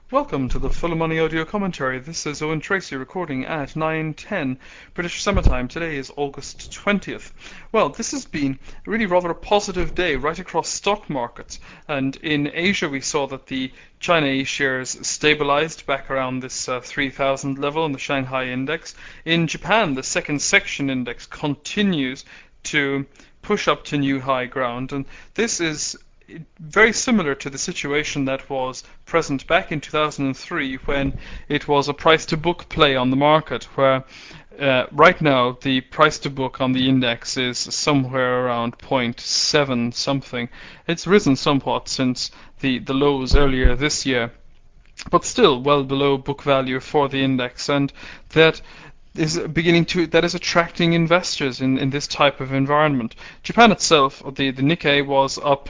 Welcome to the Full Money audio commentary. This is Owen Tracy recording at 9:10 British Summer Time. Today is August 20th. Well, this has been really rather a positive day right across stock markets. And in Asia, we saw that the China A shares stabilized back around this 3,000 level in the Shanghai index. In Japan, the second section index continues to push up to new high ground. And this is very similar to the situation that was present back in 2003 when it was a price to book play on the market, where right now the price to book on the index is somewhere around zero point 0.7 something. It's risen somewhat since the lows earlier this year, but still well below book value for the index, and that is attracting investors in this type of environment. Japan itself, the Nikkei, was up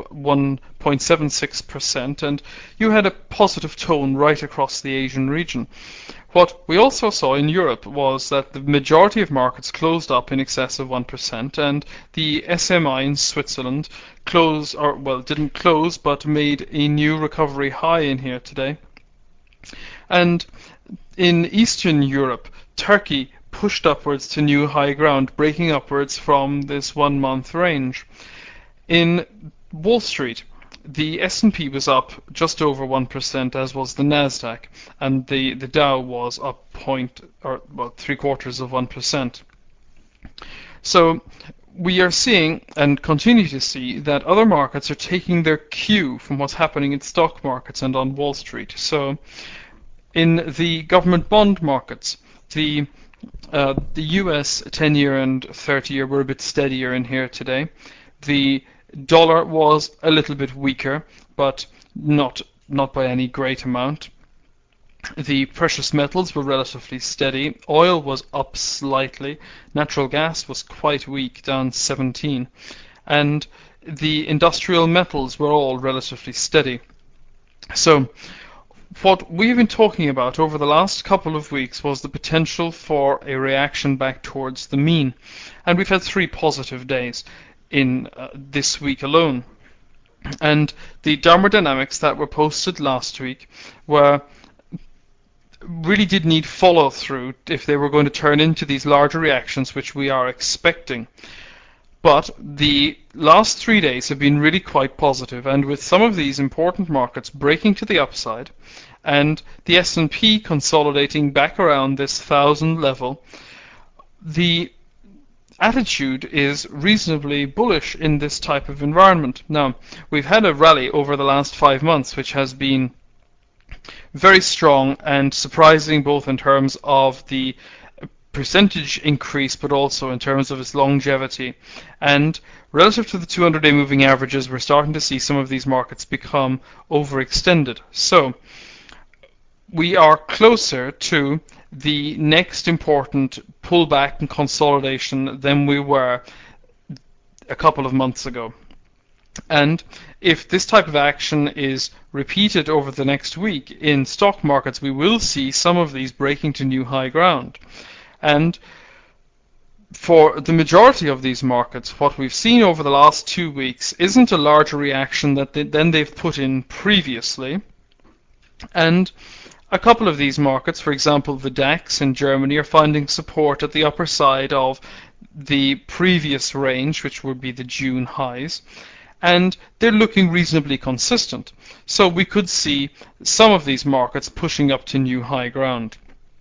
1.76%, and you had a positive tone right across the Asian region. What we also saw in Europe was that the majority of markets closed up in excess of 1%, and the SMI in Switzerland didn't close, but made a new recovery high in here today. And in Eastern Europe, Turkey pushed upwards to new high ground, breaking upwards from this 1 month range. In Wall Street, the S&P was up just over 1%, as was the Nasdaq, and the Dow was up three quarters of 1%. So we are seeing and continue to see that other markets are taking their cue from what's happening in stock markets and on Wall Street. So in the government bond markets, the US 10-year and 30-year were a bit steadier in here today. The dollar was a little bit weaker, but not by any great amount. The precious metals were relatively steady. Oil was up slightly. Natural gas was quite weak, down 17. And the industrial metals were all relatively steady. So what we've been talking about over the last couple of weeks was the potential for a reaction back towards the mean. And we've had 3 positive days in this week alone. And the downward dynamics that were posted last week really did need follow through if they were going to turn into these larger reactions which we are expecting. But the last 3 days have been really quite positive, and with some of these important markets breaking to the upside and the S&P consolidating back around this 1,000 level, the attitude is reasonably bullish in this type of environment. Now, we've had a rally over the last 5 months which has been very strong and surprising, both in terms of the percentage increase but also in terms of its longevity. And relative to the 200-day moving averages, we're starting to see some of these markets become overextended. So we are closer to the next important pullback and consolidation than we were a couple of months ago. And if this type of action is repeated over the next week in stock markets, we will see some of these breaking to new high ground. And for the majority of these markets, what we've seen over the last 2 weeks isn't a larger reaction than they've put in previously. And a couple of these markets, for example the DAX in Germany, are finding support at the upper side of the previous range, which would be the June highs. And they're looking reasonably consistent. So we could see some of these markets pushing up to new high ground.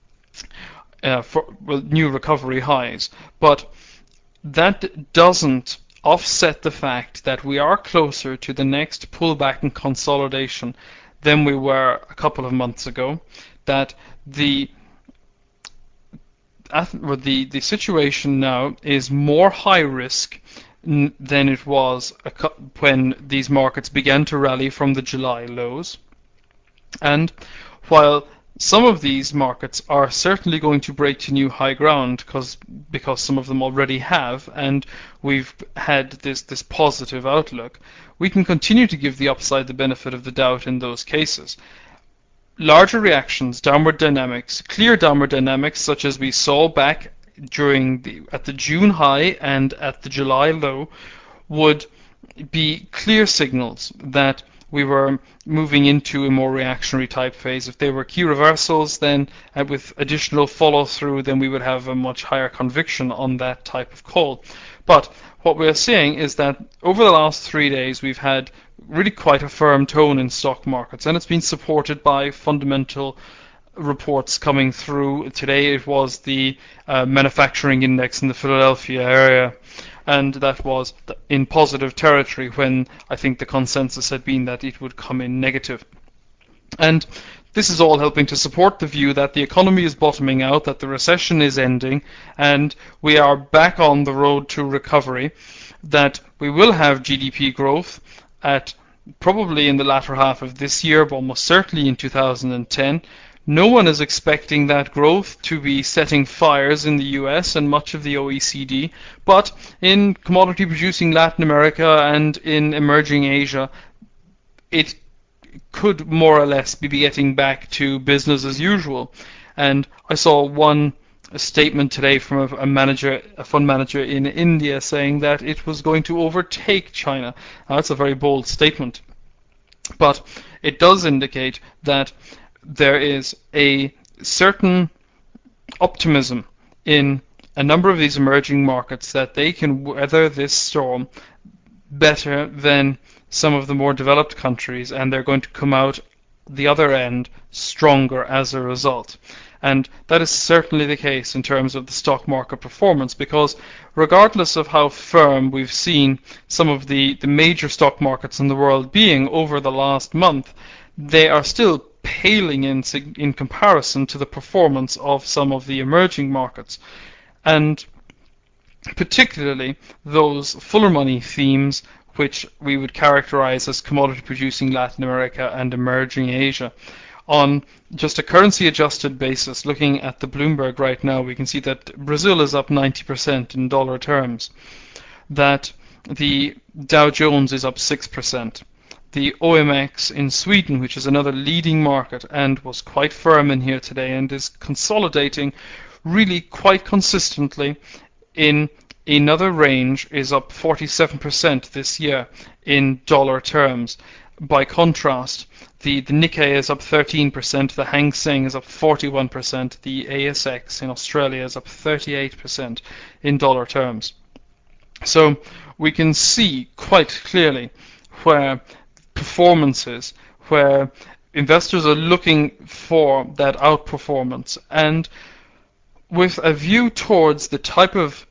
New recovery highs, but that doesn't offset the fact that we are closer to the next pullback and consolidation than we were a couple of months ago. That the situation now is more high risk than it was when these markets began to rally from the July lows. And while some of these markets are certainly going to break to new high ground because some of them already have, and we've had this positive outlook, we can continue to give the upside the benefit of the doubt in those cases. Larger reactions, downward dynamics, clear downward dynamics such as we saw back at the June high and at the July low, would be clear signals that we were moving into a more reactionary type phase. If they were key reversals, then with additional follow through, then we would have a much higher conviction on that type of call. But what we're seeing is that over the last 3 days we've had really quite a firm tone in stock markets, and it's been supported by fundamental reports coming through. Today it was the manufacturing index in the Philadelphia area, and that was in positive territory when I think the consensus had been that it would come in negative. And this is all helping to support the view that the economy is bottoming out, that the recession is ending, and we are back on the road to recovery, that we will have GDP growth at probably in the latter half of this year, but almost certainly in 2010. No one is expecting that growth to be setting fires in the US and much of the OECD, but in commodity producing Latin America and in emerging Asia, it could more or less be getting back to business as usual. And I saw one statement today from a fund manager in India saying that it was going to overtake China. Now, that's a very bold statement, but it does indicate that there is a certain optimism in a number of these emerging markets that they can weather this storm better than some of the more developed countries, and they're going to come out the other end stronger as a result. And that is certainly the case in terms of the stock market performance, because regardless of how firm we've seen some of the major stock markets in the world being over the last month, they are still paling in comparison to the performance of some of the emerging markets. And particularly those fuller money themes which we would characterize as commodity producing Latin America and emerging Asia. On just a currency adjusted basis, looking at the Bloomberg right now, we can see that Brazil is up 90% in dollar terms, that the Dow Jones is up 6%. The OMX in Sweden, which is another leading market and was quite firm in here today and is consolidating really quite consistently in another range, is up 47% this year in dollar terms. By contrast, the Nikkei is up 13%, the Hang Seng is up 41%, the ASX in Australia is up 38% in dollar terms. So we can see quite clearly where performances, where investors are looking for that outperformance, and with a view towards the type of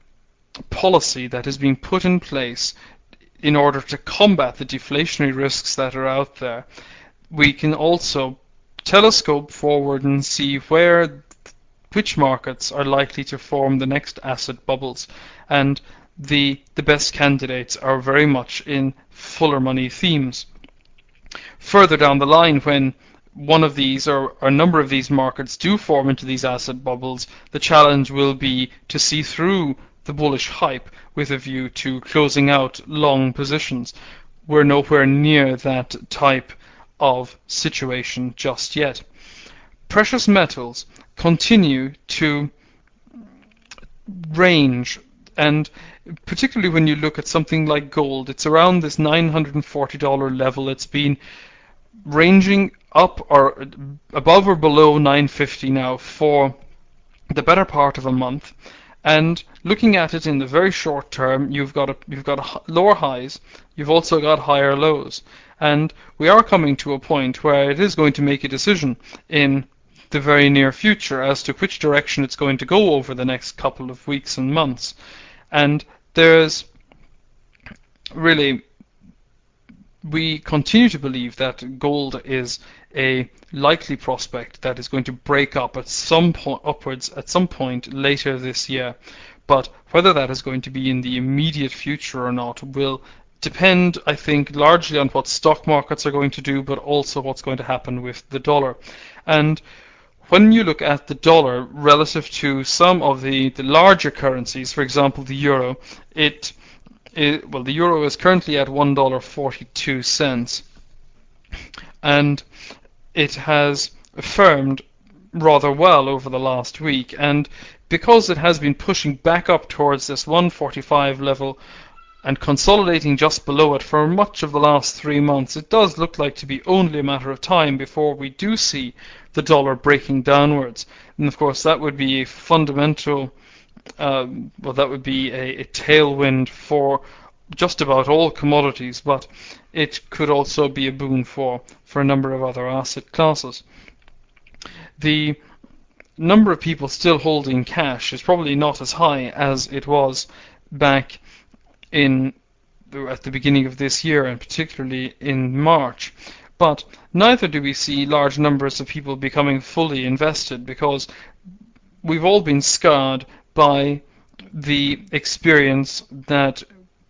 policy that is being put in place in order to combat the deflationary risks that are out there, we can also telescope forward and see which markets are likely to form the next asset bubbles. And the best candidates are very much in fuller money themes. Further down the line, when one of these or a number of these markets do form into these asset bubbles, the challenge will be to see through the bullish hype with a view to closing out long positions. We're nowhere near that type of situation just yet. Precious metals continue to range, and particularly when you look at something like gold, it's around this $940 level. It's been ranging up or above or below $950 now for the better part of a month. And looking at it in the very short term, you've got lower highs, you've also got higher lows, and we are coming to a point where it is going to make a decision in the very near future as to which direction it's going to go over the next couple of weeks and months. And we continue to believe that gold is a likely prospect that is going to break up at some point upwards at some point later this year. But whether that is going to be in the immediate future or not will depend, I think, largely on what stock markets are going to do, but also what's going to happen with the dollar. And when you look at the dollar relative to some of the larger currencies, for example the euro, the euro is currently at $1.42, and it has firmed rather well over the last week. And because it has been pushing back up towards this 145 level and consolidating just below it for much of the last 3 months, it does look like to be only a matter of time before we do see the dollar breaking downwards. And of course, that would be a fundamental, that would be a tailwind for just about all commodities, but it could also be a boon for a number of other asset classes. The number of people still holding cash is probably not as high as it was back at the beginning of this year, and particularly in March. But neither do we see large numbers of people becoming fully invested, because we've all been scarred by the experience that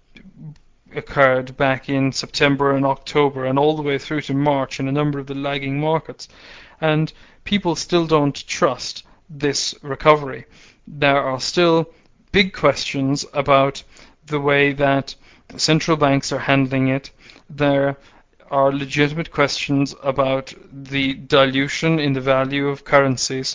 occurred back in September and October and all the way through to March in a number of the lagging markets. And people still don't trust this recovery. There are still big questions about the way that central banks are handling it. There are legitimate questions about the dilution in the value of currencies.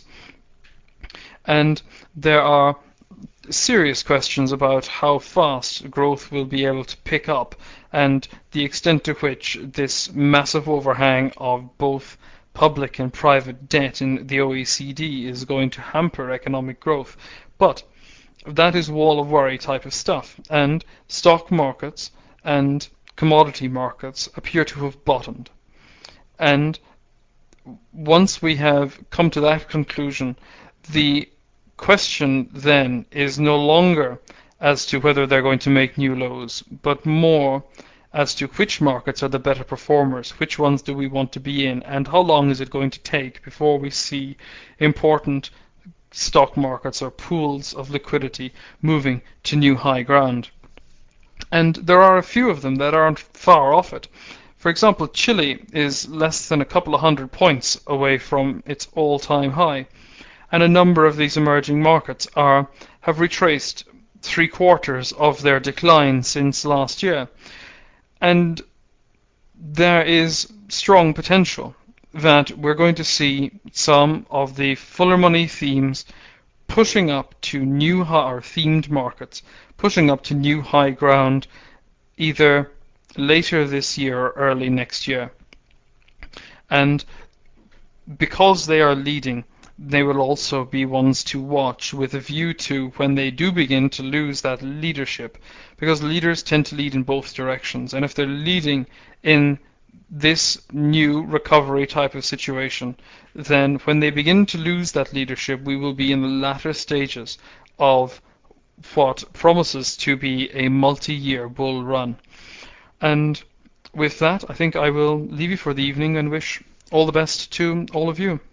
And there are serious questions about how fast growth will be able to pick up and the extent to which this massive overhang of both public and private debt in the OECD is going to hamper economic growth. But that is wall of worry type of stuff, and stock markets and commodity markets appear to have bottomed. And once we have come to that conclusion, the question then is no longer as to whether they're going to make new lows, but more as to which markets are the better performers, which ones do we want to be in, and how long is it going to take before we see important stock markets or pools of liquidity moving to new high ground. And there are a few of them that aren't far off it. For example, Chile is less than a couple of 100 points away from its all-time high, and a number of these emerging markets have retraced 3/4 of their decline since last year. And there is strong potential that we're going to see some of the fuller money themes pushing up to new or themed markets, pushing up to new high ground either later this year or early next year. And because they are leading, they will also be ones to watch with a view to when they do begin to lose that leadership, because leaders tend to lead in both directions, and if they're leading in this new recovery type of situation, then when they begin to lose that leadership, we will be in the latter stages of what promises to be a multi-year bull run. And with that, I think I will leave you for the evening and wish all the best to all of you.